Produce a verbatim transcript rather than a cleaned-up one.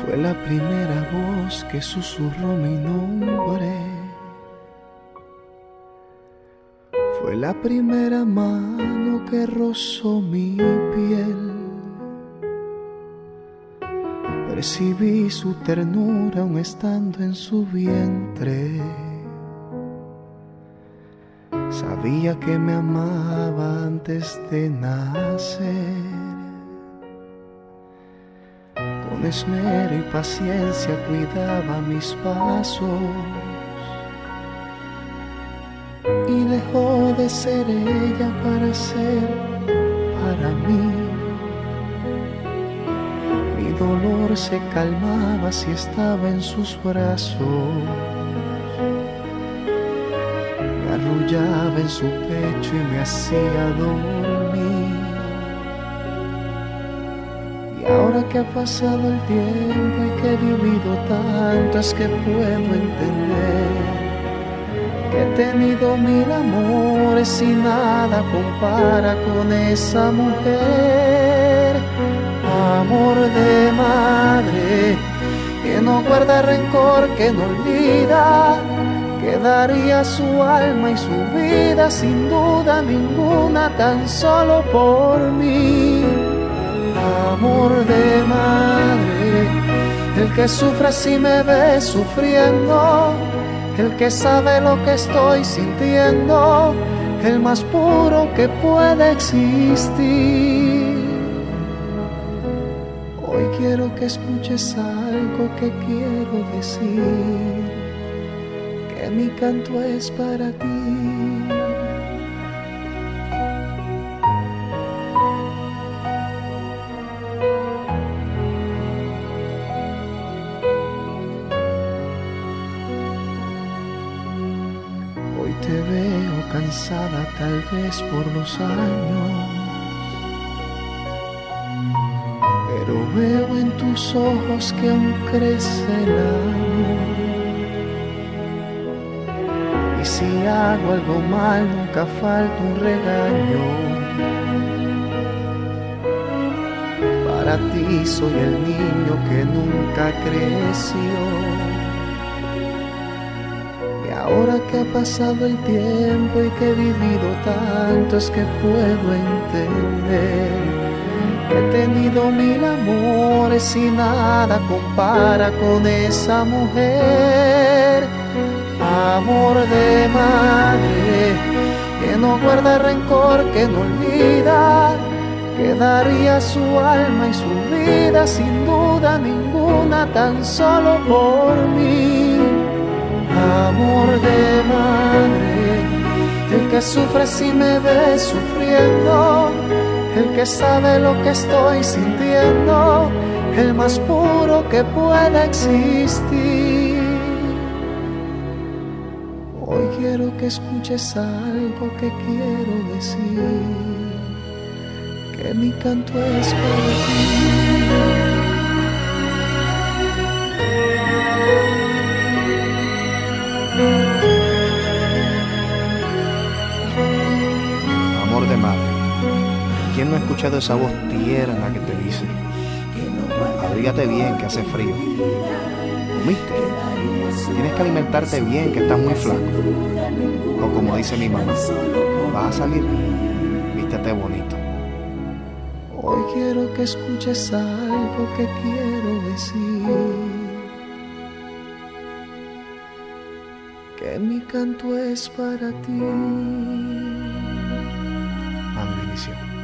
Fue la primera voz que susurró mi nombre. Fue la primera mano que rozó mi piel. Percibí su ternura aún estando en su vientre. Sabía que me amaba antes de nacer. Con esmero y paciencia cuidaba mis pasos y dejó de ser ella para ser para mí. Mi dolor se calmaba si estaba en sus brazos. Me arrullaba en su pecho y me hacía dormir. Y ahora que ha pasado el tiempo y que he vivido tanto, es que puedo entender que he tenido mil amores y nada compara con esa mujer. Amor de madre, que no guarda rencor, que no olvida, que daría su alma y su vida sin duda ninguna, tan solo por mí. Amor de madre, el que sufre si me ve sufriendo, el que sabe lo que estoy sintiendo, el más puro que puede existir. Hoy quiero que escuches algo que quiero decir, que mi canto es para ti. Hoy te veo cansada tal vez por los años, pero veo en tus ojos que aún crece el amor. Y si hago algo mal nunca falta un regaño. Para ti soy el niño que nunca creció. Ahora que ha pasado el tiempo y que he vivido tanto, es que puedo entender que he tenido mil amores y nada compara con esa mujer. Amor de madre, que no guarda rencor, que no olvida, que daría su alma y su vida sin duda ninguna, tan solo por mí. Amor de madre, el que sufre si me ve sufriendo, el que sabe lo que estoy sintiendo, el más puro que pueda existir. Hoy quiero que escuches algo que quiero decir, que mi canto es para ti. Amor de madre, ¿quién no ha escuchado esa voz tierna que te dice: abrígate bien que hace frío? ¿Comiste? Tienes que alimentarte bien que estás muy flaco. O como dice mi mamá, ¿vas a salir? Vístete bonito. Hoy quiero que escuches algo que quiero decir, que mi canto es para ti. A mi bendición.